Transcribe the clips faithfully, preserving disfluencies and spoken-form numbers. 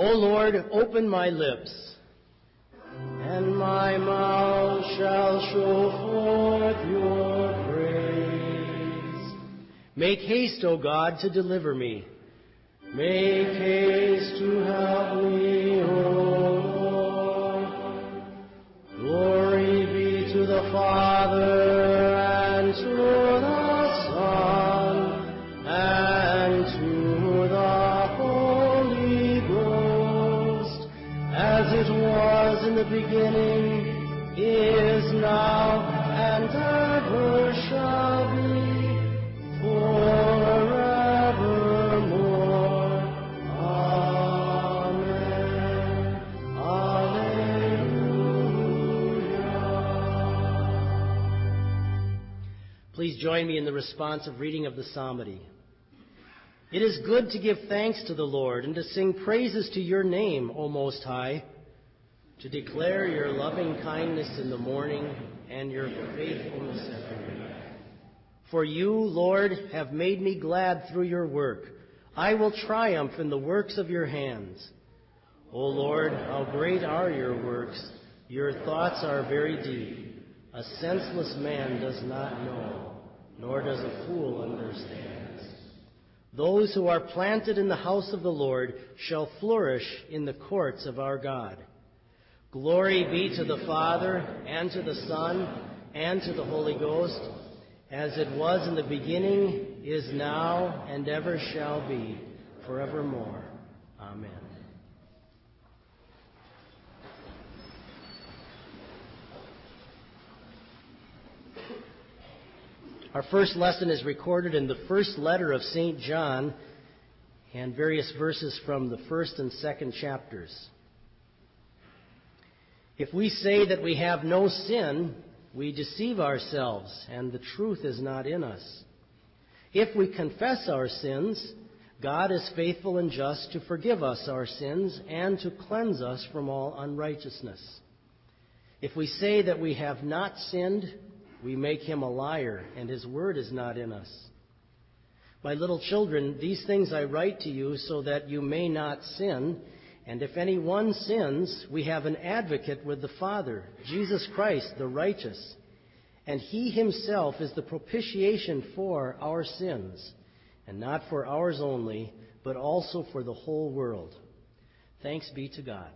O Lord, open my lips, and my mouth shall show forth your praise. Make haste, O God, to deliver me. Make haste to help me, O Lord. Glory be to the Father, and to the Son, and to the Holy Ghost, as it was in the beginning, is now, and ever shall be, forevermore. Amen. Alleluia. Please join me in the responsive reading of the psalmody. It is good to give thanks to the Lord and to sing praises to your name, O Most High, to declare your loving kindness in the morning and your faithfulness at night. For you, Lord, have made me glad through your work. I will triumph in the works of your hands. O Lord, how great are your works! Your thoughts are very deep. A senseless man does not know, nor does a fool understand. Those who are planted in the house of the Lord shall flourish in the courts of our God. Glory be to the Father, and to the Son, and to the Holy Ghost, as it was in the beginning, is now, and ever shall be, forevermore. Amen. Our first lesson is recorded in the first letter of Saint John and various verses from the first and second chapters. If we say that we have no sin, we deceive ourselves, and the truth is not in us. If we confess our sins, God is faithful and just to forgive us our sins and to cleanse us from all unrighteousness. If we say that we have not sinned, we make him a liar, and his word is not in us. My little children, these things I write to you so that you may not sin. And if anyone sins, we have an advocate with the Father, Jesus Christ, the righteous. And he himself is the propitiation for our sins, and not for ours only, but also for the whole world. Thanks be to God.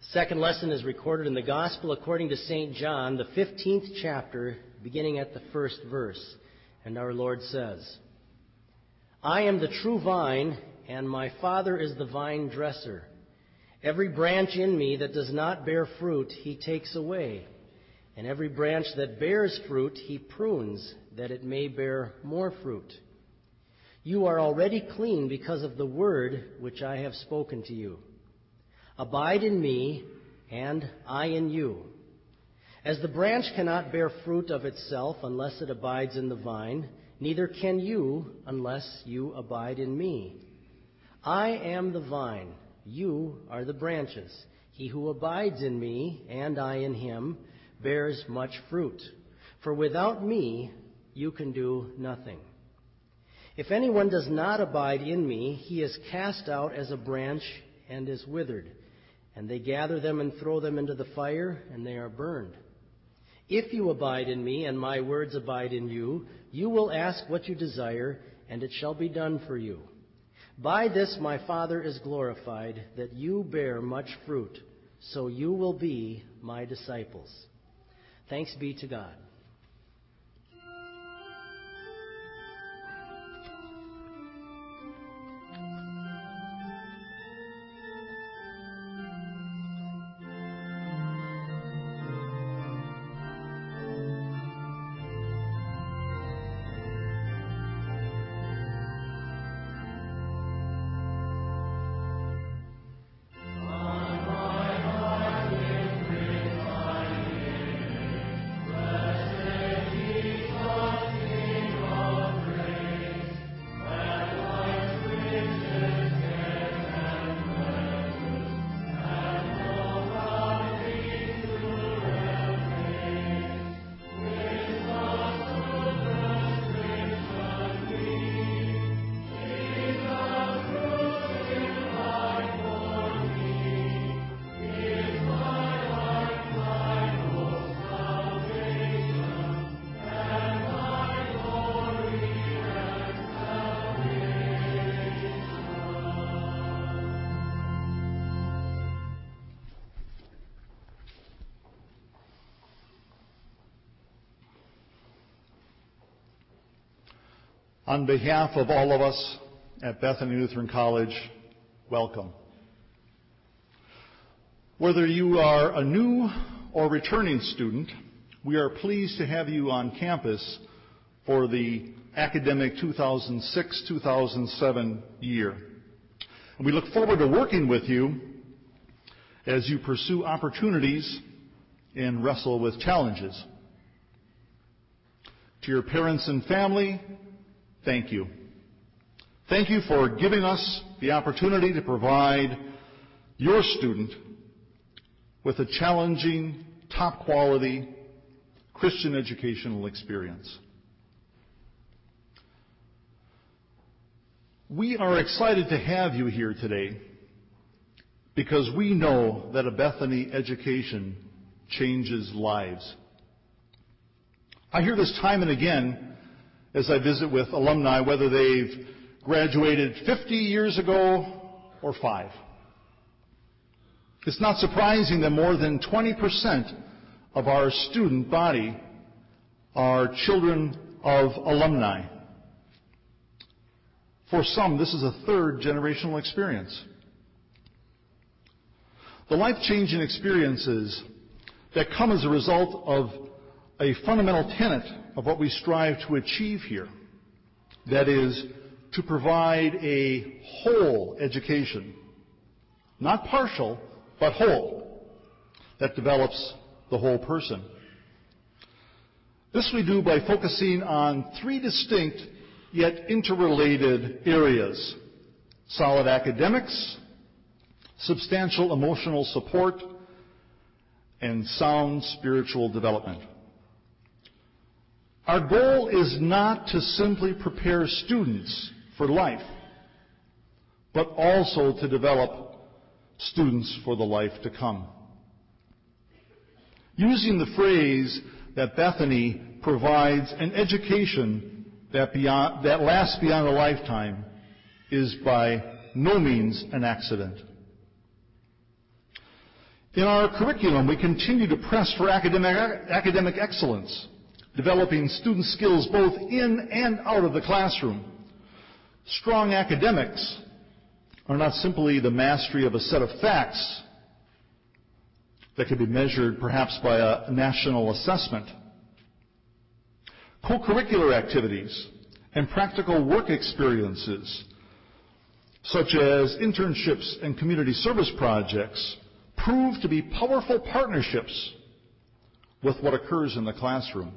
Second lesson is recorded in the Gospel according to Saint John, the fifteenth chapter, beginning at the first verse. And our Lord says, "I am the true vine, and my Father is the vine dresser. Every branch in me that does not bear fruit, he takes away. And every branch that bears fruit, he prunes, that it may bear more fruit. You are already clean because of the word which I have spoken to you. Abide in me, and I in you. As the branch cannot bear fruit of itself unless it abides in the vine, neither can you unless you abide in me. I am the vine, you are the branches. He who abides in me, and I in him, bears much fruit. For without me you can do nothing. If anyone does not abide in me, he is cast out as a branch and is withered. And they gather them and throw them into the fire, and they are burned. If you abide in me, and my words abide in you, you will ask what you desire, and it shall be done for you. By this my Father is glorified, that you bear much fruit, so you will be my disciples." Thanks be to God. On behalf of all of us at Bethany Lutheran College, welcome. Whether you are a new or returning student, we are pleased to have you on campus for the academic two thousand six two thousand seven year. And we look forward to working with you as you pursue opportunities and wrestle with challenges. To your parents and family, thank you. Thank you for giving us the opportunity to provide your student with a challenging, top-quality Christian educational experience. We are excited to have you here today because we know that a Bethany education changes lives. I hear this time and again as I visit with alumni, whether they've graduated fifty years ago or five. It's not surprising that more than twenty percent of our student body are children of alumni. For some, this is a third generational experience. The life-changing experiences that come as a result of a fundamental tenet of what we strive to achieve here, that is, to provide a whole education, not partial, but whole, that develops the whole person. This we do by focusing on three distinct yet interrelated areas: solid academics, substantial emotional support, and sound spiritual development. Our goal is not to simply prepare students for life, but also to develop students for the life to come. Using the phrase that Bethany provides an education that, beyond, that lasts beyond a lifetime is by no means an accident. In our curriculum, we continue to press for academic, academic excellence, developing student skills both in and out of the classroom. Strong academics are not simply the mastery of a set of facts that can be measured perhaps by a national assessment. Co-curricular activities and practical work experiences, such as internships and community service projects, prove to be powerful partnerships with what occurs in the classroom.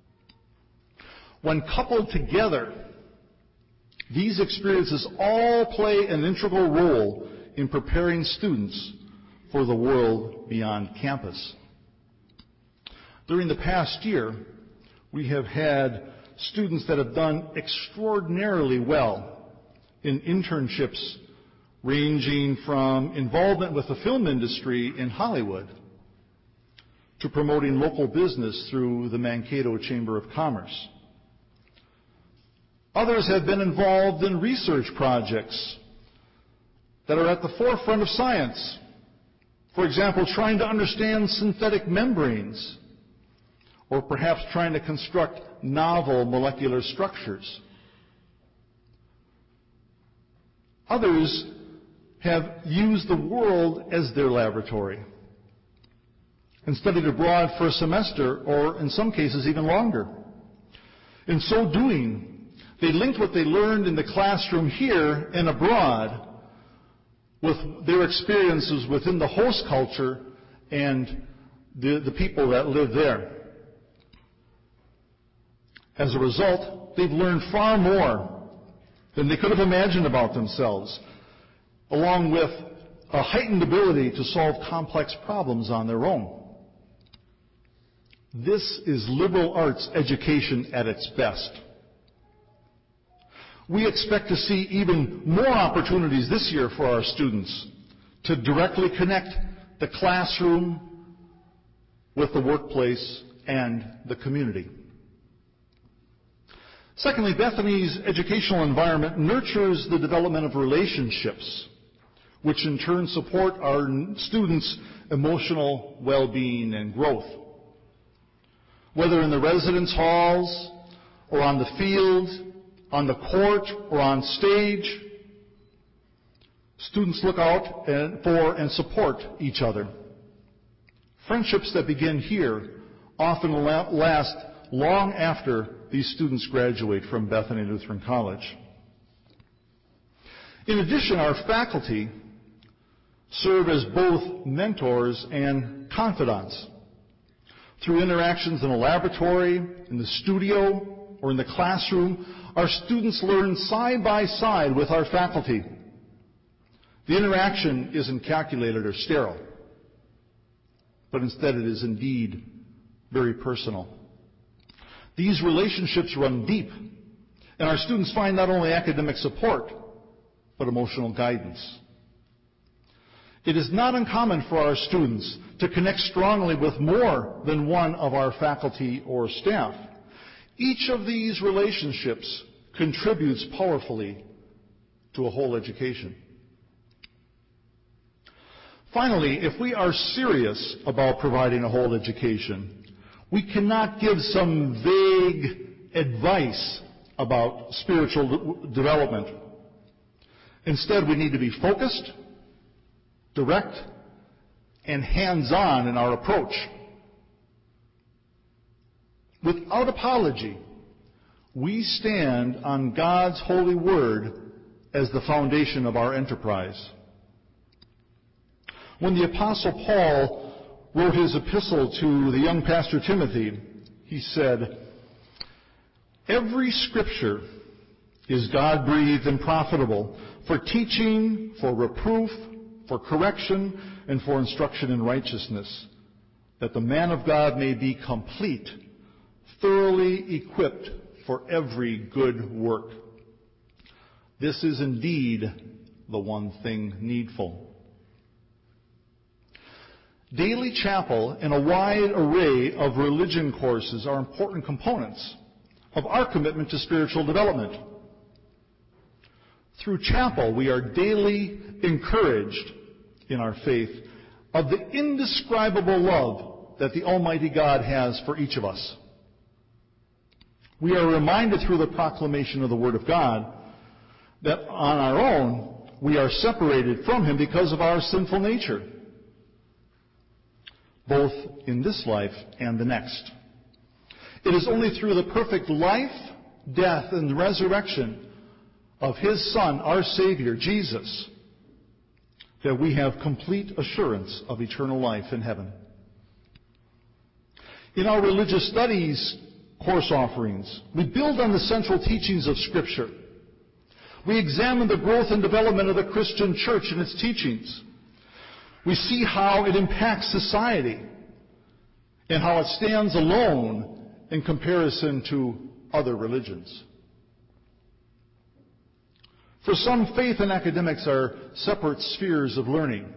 When coupled together, these experiences all play an integral role in preparing students for the world beyond campus. During the past year, we have had students that have done extraordinarily well in internships ranging from involvement with the film industry in Hollywood to promoting local business through the Mankato Chamber of Commerce. Others have been involved in research projects that are at the forefront of science. For example, trying to understand synthetic membranes, or perhaps trying to construct novel molecular structures. Others have used the world as their laboratory and studied abroad for a semester, or in some cases even longer. In so doing, they linked what they learned in the classroom here and abroad with their experiences within the host culture and the, the people that live there. As a result, they've learned far more than they could have imagined about themselves, along with a heightened ability to solve complex problems on their own. This is liberal arts education at its best. We expect to see even more opportunities this year for our students to directly connect the classroom with the workplace and the community. Secondly, Bethany's educational environment nurtures the development of relationships, which in turn support our students' emotional well-being and growth. Whether in the residence halls, or on the field, on the court, or on stage, students look out for and support each other. Friendships that begin here often last long after these students graduate from Bethany Lutheran College. In addition, our faculty serve as both mentors and confidants. Through interactions in a laboratory, in the studio, or in the classroom, our students learn side by side with our faculty. The interaction isn't calculated or sterile, but instead it is indeed very personal. These relationships run deep, and our students find not only academic support, but emotional guidance. It is not uncommon for our students to connect strongly with more than one of our faculty or staff. Each of these relationships contributes powerfully to a whole education. Finally, if we are serious about providing a whole education, we cannot give some vague advice about spiritual development. Instead, we need to be focused, direct, and hands-on in our approach. Without apology, we stand on God's holy word as the foundation of our enterprise. When the Apostle Paul wrote his epistle to the young pastor Timothy, he said, "Every scripture is God-breathed and profitable for teaching, for reproof, for correction, and for instruction in righteousness, that the man of God may be complete, thoroughly equipped for every good work." This is indeed the one thing needful. Daily chapel and a wide array of religion courses are important components of our commitment to spiritual development. Through chapel, we are daily encouraged in our faith of the indescribable love that the Almighty God has for each of us. We are reminded through the proclamation of the Word of God that on our own we are separated from Him because of our sinful nature, both in this life and the next. It is only through the perfect life, death, and resurrection of His Son, our Savior, Jesus, that we have complete assurance of eternal life in heaven. In our religious studies course offerings, we build on the central teachings of Scripture. We examine the growth and development of the Christian church and its teachings. We see how it impacts society and how it stands alone in comparison to other religions. For some, faith and academics are separate spheres of learning.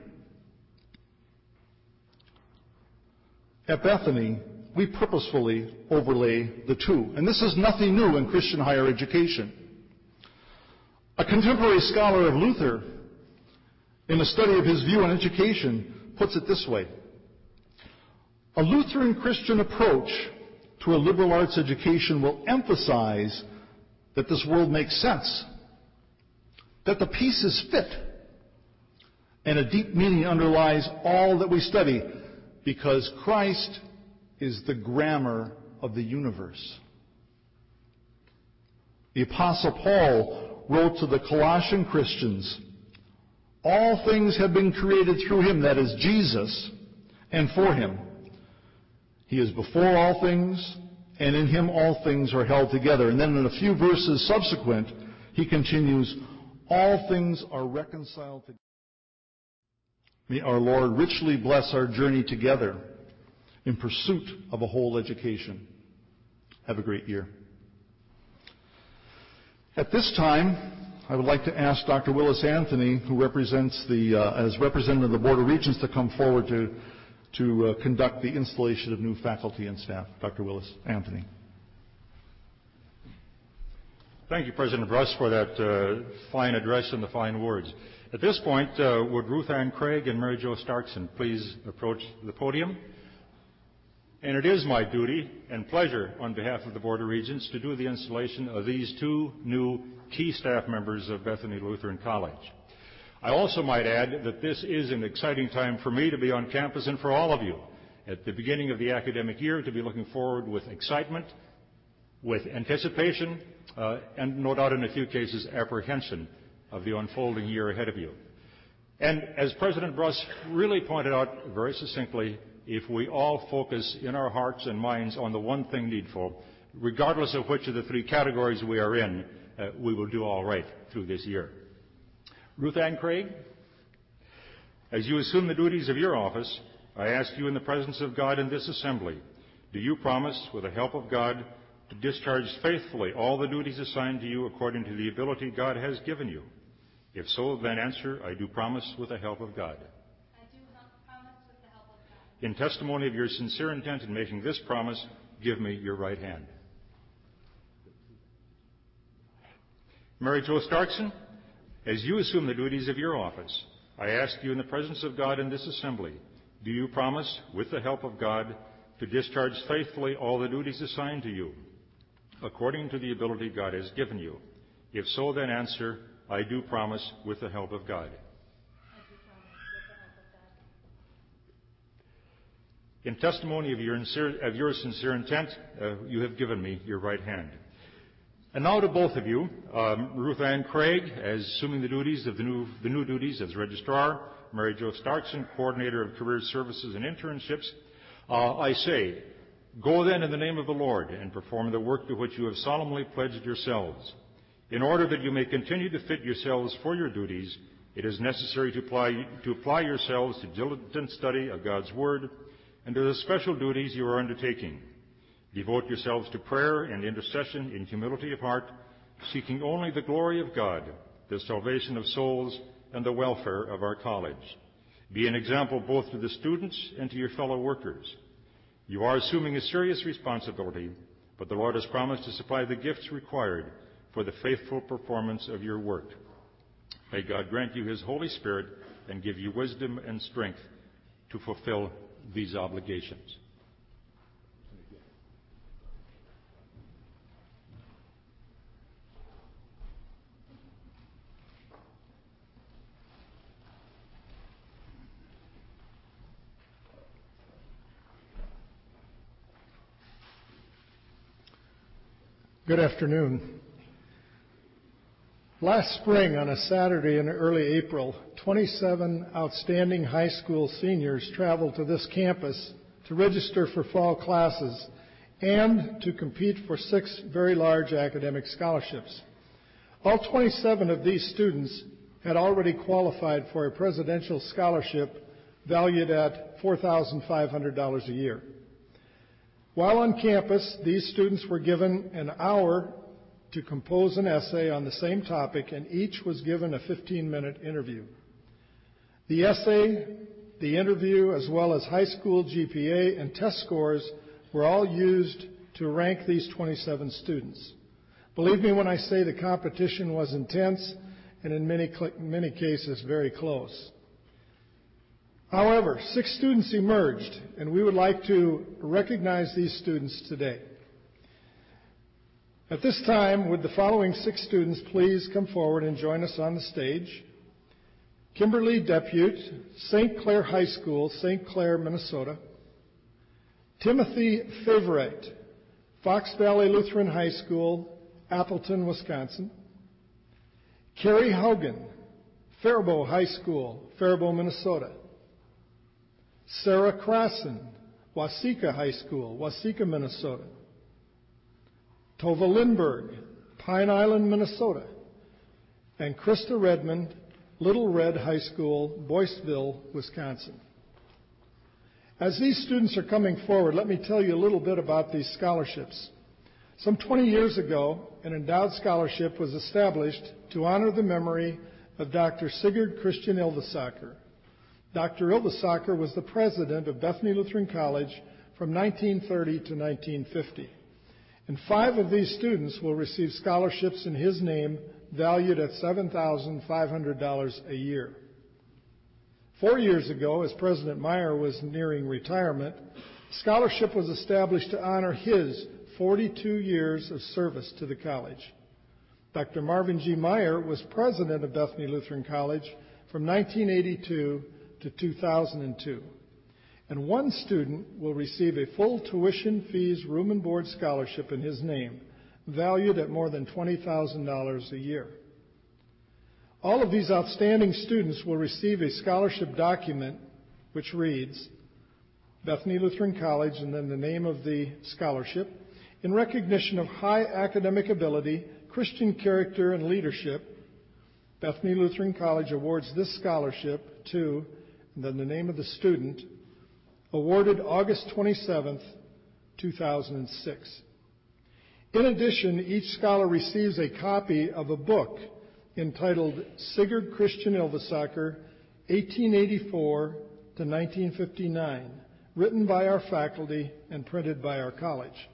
At Bethany, we purposefully overlay the two. And this is nothing new in Christian higher education. A contemporary scholar of Luther, in a study of his view on education, puts it this way. A Lutheran Christian approach to a liberal arts education will emphasize that this world makes sense, that the pieces fit, and a deep meaning underlies all that we study, because Christ is the grammar of the universe. The Apostle Paul wrote to the Colossian Christians, all things have been created through Him, that is Jesus, and for Him. He is before all things, and in Him all things are held together. And then in a few verses subsequent, he continues, all things are reconciled together. May our Lord richly bless our journey together in pursuit of a whole education. Have a great year. At this time, I would like to ask Doctor Willis Anthony, who represents the, uh, as representative of the Board of Regents, to come forward to, to uh, conduct the installation of new faculty and staff. Doctor Willis Anthony. Thank you, President Bruss, for that uh, fine address and the fine words. At this point, uh, would Ruth Ann Craig and Mary Jo Starkson please approach the podium? And it is my duty and pleasure on behalf of the Board of Regents to do the installation of these two new key staff members of Bethany Lutheran College. I also might add that this is an exciting time for me to be on campus and for all of you. At the beginning of the academic year, to be looking forward with excitement, with anticipation, uh, and no doubt in a few cases apprehension of the unfolding year ahead of you. And as President Bruss really pointed out very succinctly, if we all focus in our hearts and minds on the one thing needful, regardless of which of the three categories we are in, uh, we will do all right through this year. Ruth Ann Craig, as you assume the duties of your office, I ask you in the presence of God in this assembly, do you promise, with the help of God, to discharge faithfully all the duties assigned to you according to the ability God has given you? If so, then answer, I do promise with the help of God. In testimony of your sincere intent in making this promise, give me your right hand. Mary Jo Starkson, as you assume the duties of your office, I ask you in the presence of God in this assembly, do you promise, with the help of God, to discharge faithfully all the duties assigned to you, according to the ability God has given you? If so, then answer, I do promise with the help of God. In testimony of your, sincere, of your sincere intent, uh, you have given me your right hand. And now to both of you, um, Ruth Ann Craig, as assuming the duties of the new, the new duties as registrar, Mary Jo Starkson, coordinator of career services and internships, uh, I say, go then in the name of the Lord and perform the work to which you have solemnly pledged yourselves. In order that you may continue to fit yourselves for your duties, it is necessary to apply, to apply yourselves to diligent study of God's Word and to the special duties you are undertaking. Devote yourselves to prayer and intercession in humility of heart, seeking only the glory of God, the salvation of souls, and the welfare of our college. Be an example both to the students and to your fellow workers. You are assuming a serious responsibility, but the Lord has promised to supply the gifts required for the faithful performance of your work. May God grant you His Holy Spirit and give you wisdom and strength to fulfill these obligations. Good afternoon. Last spring, on a Saturday in early April, twenty-seven outstanding high school seniors traveled to this campus to register for fall classes and to compete for six very large academic scholarships. All twenty-seven of these students had already qualified for a presidential scholarship valued at four thousand five hundred dollars a year. While on campus, these students were given an hour to compose an essay on the same topic, and each was given a fifteen-minute interview. The essay, the interview, as well as high school G P A and test scores were all used to rank these twenty-seven students. Believe me when I say the competition was intense and in many, many cases very close. However, six students emerged, and we would like to recognize these students today. At this time, would the following six students please come forward and join us on the stage? Kimberly Depute, Saint Clair High School, Saint Clair, Minnesota. Timothy Favorite, Fox Valley Lutheran High School, Appleton, Wisconsin. Carrie Haugen, Faribault High School, Faribault, Minnesota. Sarah Crossan, Waseca High School, Waseca, Minnesota. Tova Lindberg, Pine Island, Minnesota. And Krista Redmond, Little Red High School, Boyceville, Wisconsin. As these students are coming forward, let me tell you a little bit about these scholarships. Some twenty years ago, an endowed scholarship was established to honor the memory of Doctor Sigurd Christian Ylvisaker. Doctor Ylvisaker was the president of Bethany Lutheran College from nineteen thirty to nineteen fifty. And five of these students will receive scholarships in his name valued at seven thousand five hundred dollars a year. Four years ago, as President Meyer was nearing retirement, a scholarship was established to honor his forty-two years of service to the college. Doctor Marvin G. Meyer was president of Bethany Lutheran College from nineteen eighty-two to two thousand two. And one student will receive a full tuition fees, room and board scholarship in his name, valued at more than twenty thousand dollars a year. All of these outstanding students will receive a scholarship document which reads, Bethany Lutheran College, and then the name of the scholarship, in recognition of high academic ability, Christian character, and leadership, Bethany Lutheran College awards this scholarship to, and then the name of the student, awarded August twenty-seventh, two thousand six. In addition, each scholar receives a copy of a book entitled Sigurd Christian Ylvisaker, eighteen eighty-four to nineteen fifty-nine, written by our faculty and printed by our college.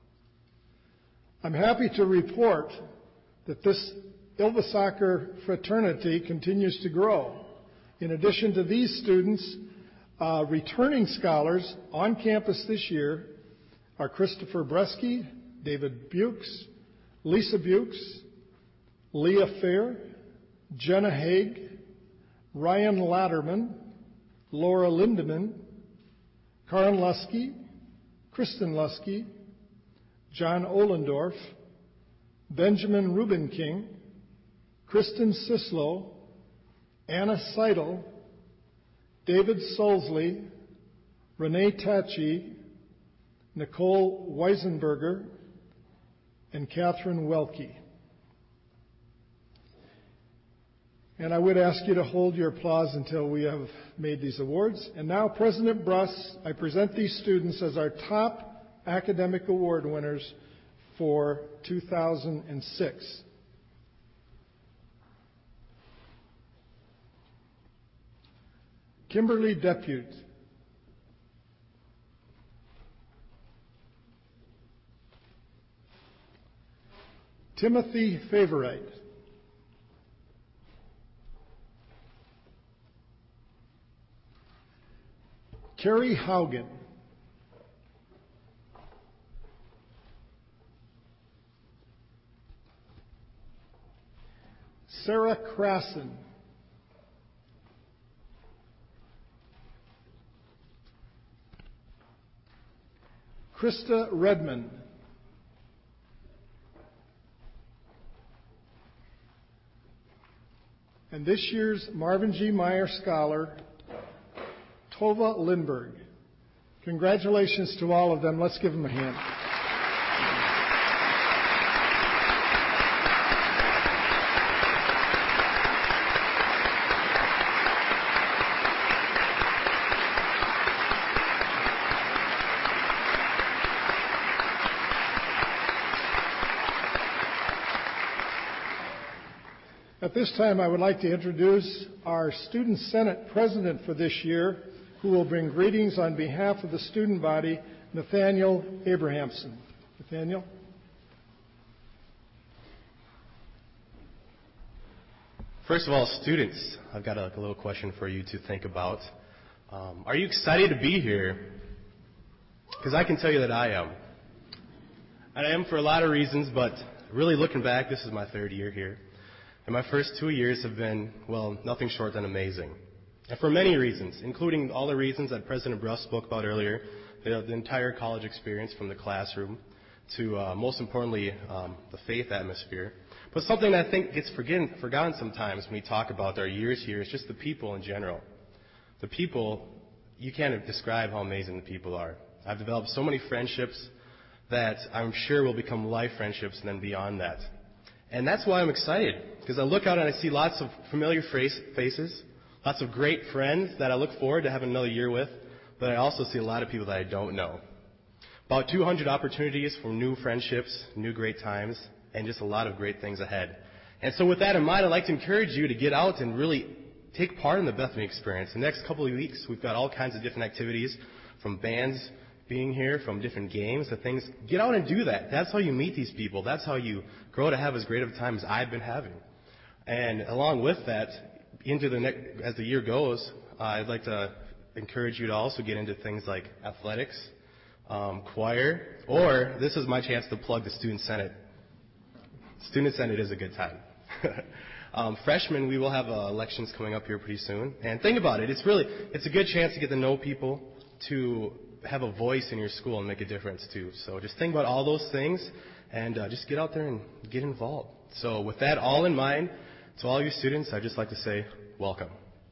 I'm happy to report that this Ylvisaker fraternity continues to grow. In addition to these students, uh, returning scholars on campus this year are Christopher Bresky, David Bukes, Lisa Bukes, Leah Fair, Jenna Haig, Ryan Latterman, Laura Lindeman, Karen Lusky, Kristen Lusky, John Ohlendorf, Benjamin Rubenking, Kristen Sislow, Anna Seidel, David Solsley, Renee Tachi, Nicole Weisenberger, and Catherine Welke. And I would ask you to hold your applause until we have made these awards. And now, President Bruss, I present these students as our top academic award winners for two thousand six. Kimberly Depute. Timothy Favorite. Carrie Haugen. Sarah Krassen. Krista Redmond. And this year's Marvin G. Meyer Scholar, Tova Lindberg. Congratulations to all of them. Let's give them a hand. At this time, I would like to introduce our Student Senate President for this year, who will bring greetings on behalf of the student body, Nathaniel Abrahamson. Nathaniel? First of all, students, I've got a, a little question for you to think about. Um, are you excited to be here? Because I can tell you that I am. And I am for a lot of reasons, but really looking back, this is my third year here. And my first two years have been, well, nothing short than amazing. And for many reasons, including all the reasons that President Bruss spoke about earlier, the, the entire college experience from the classroom to, uh, most importantly, um, the faith atmosphere. But something that I think gets forgotten, forgotten sometimes when we talk about our years here is just the people in general. The people, you can't describe how amazing the people are. I've developed so many friendships that I'm sure will become life friendships and then beyond that. And that's why I'm excited, because I look out and I see lots of familiar faces, lots of great friends that I look forward to having another year with, but I also see a lot of people that I don't know. About two hundred opportunities for new friendships, new great times, and just a lot of great things ahead. And so with that in mind, I'd like to encourage you to get out and really take part in the Bethany experience. The next couple of weeks, we've got all kinds of different activities, from bands being here, from different games to things. Get out and do that. That's how you meet these people. That's how you grow to have as great of a time as I've been having. And along with that, into the next, as the year goes, uh, I'd like to encourage you to also get into things like athletics, um, choir, or this is my chance to plug the Student Senate. Student Senate is a good time. um, freshmen, we will have uh, elections coming up here pretty soon. And think about it. It's really, it's a good chance to get to know people, to have a voice in your school and make a difference too. So just think about all those things and uh, just get out there and get involved. So with that all in mind, to all you students, I'd just like to say welcome.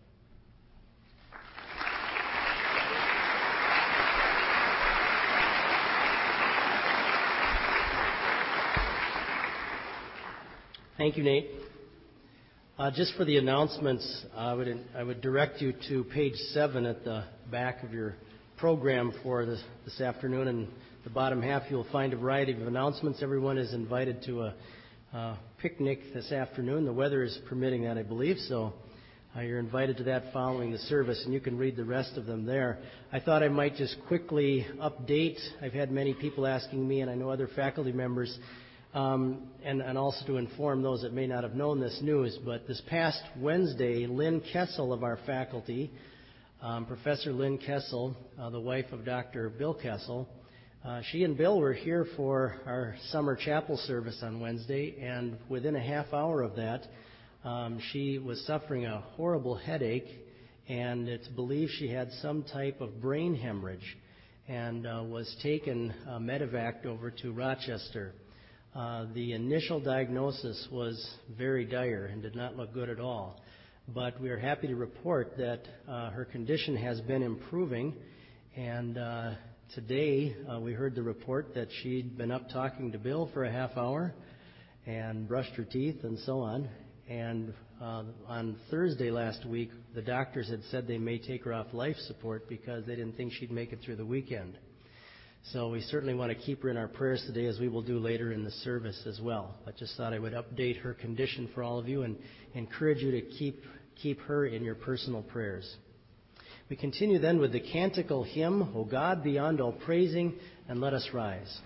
Thank you, Nate. Uh, just for the announcements, I would, I would direct you to page seven at the back of your program for this, this afternoon. In the bottom half, you'll find a variety of announcements. Everyone is invited to a, a picnic this afternoon. The weather is permitting that, I believe, so uh, you're invited to that following the service, and you can read the rest of them there. I thought I might just quickly update. I've had many people asking me, and I know other faculty members, um, and, and also to inform those that may not have known this news, but this past Wednesday, Lynn Kessel of our faculty, Um, Professor Lynn Kessel, uh, the wife of Doctor Bill Kessel, uh, she and Bill were here for our summer chapel service on Wednesday, and within a half hour of that, um, she was suffering a horrible headache, and it's believed she had some type of brain hemorrhage, and uh, was taken uh, medevaced over to Rochester. Uh, the initial diagnosis was very dire and did not look good at all. But we are happy to report that uh, her condition has been improving, and uh, today uh, we heard the report that she'd been up talking to Bill for a half hour and brushed her teeth and so on. And uh, on Thursday last week, the doctors had said they may take her off life support because they didn't think she'd make it through the weekend. So we certainly want to keep her in our prayers today, as we will do later in the service as well. I just thought I would update her condition for all of you and encourage you to keep keep her in your personal prayers. We continue then with the canticle hymn, O God, beyond all praising, and let us rise.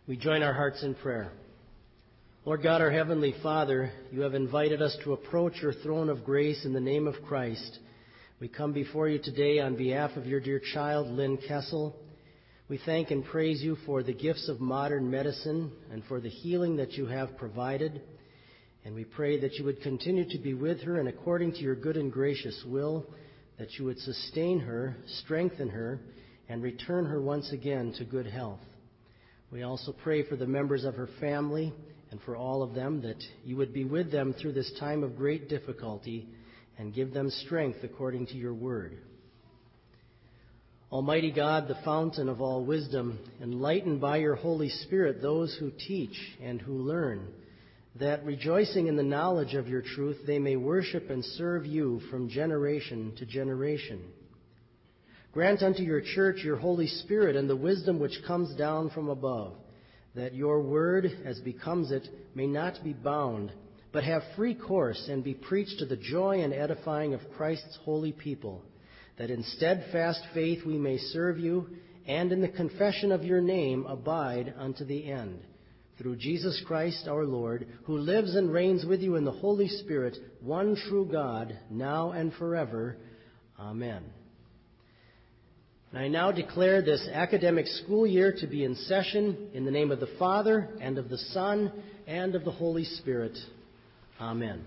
We join our hearts in prayer. Lord God, our Heavenly Father, you have invited us to approach your throne of grace in the name of Christ. We come before you today on behalf of your dear child, Lynn Kessel. We thank and praise you for the gifts of modern medicine and for the healing that you have provided. And we pray that you would continue to be with her and according to your good and gracious will, that you would sustain her, strengthen her, and return her once again to good health. We also pray for the members of her family and for all of them, that you would be with them through this time of great difficulty and give them strength according to your word. Almighty God, the fountain of all wisdom, enlighten by your Holy Spirit those who teach and who learn, that rejoicing in the knowledge of your truth, they may worship and serve you from generation to generation. Grant unto your church your Holy Spirit and the wisdom which comes down from above, that your word, as becomes it, may not be bound, but have free course and be preached to the joy and edifying of Christ's holy people, that in steadfast faith we may serve you, and in the confession of your name abide unto the end. Through Jesus Christ our Lord, who lives and reigns with you in the Holy Spirit, one true God, now and forever. Amen. And I now declare this academic school year to be in session in the name of the Father, and of the Son, and of the Holy Spirit. Amen.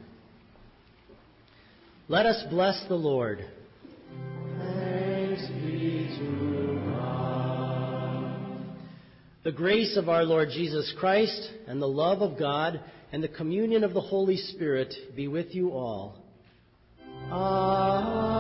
Let us bless the Lord. Thanks be to God. The grace of our Lord Jesus Christ, and the love of God, and the communion of the Holy Spirit be with you all. Amen.